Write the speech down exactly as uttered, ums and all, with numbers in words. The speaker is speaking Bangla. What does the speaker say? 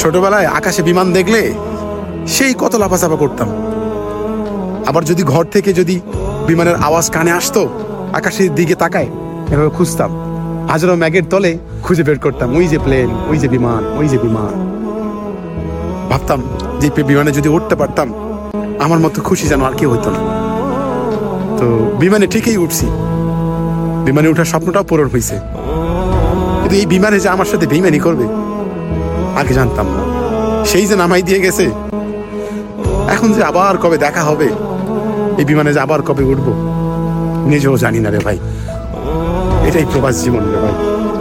ছোটবেলায় আকাশে বিমান দেখলে সেই কত লাফাচাপা করতাম। আবার যদি ঘর থেকে যদি বিমানের আওয়াজ কানে আসতো, আকাশের দিকে তাকায় এভাবে খুঁজতাম, হাজারো ম্যাগের তলে খুঁজে বের করতাম ওই যে প্লেন, ওই যে বিমান, ওই যে বিমান। ভাবতাম যে বিমানে যদি উঠতে পারতাম আমার মতো খুশি যেন আর কেউ হইতো না। তো বিমানে ঠিকই উঠছি, বিমানে উঠার স্বপ্নটাও পূরণ হয়েছে, কিন্তু এই বিমানে যে আমার সাথে বেইমানি করবে আগে জানতাম না। সেই যে নামাই দিয়ে গেছে, এখন যে আবার কবে দেখা হবে, এই বিমানে যে আবার কবে উঠবো নিজেও জানি না রে ভাই। এটাই প্রবাস জীবন রে ভাই।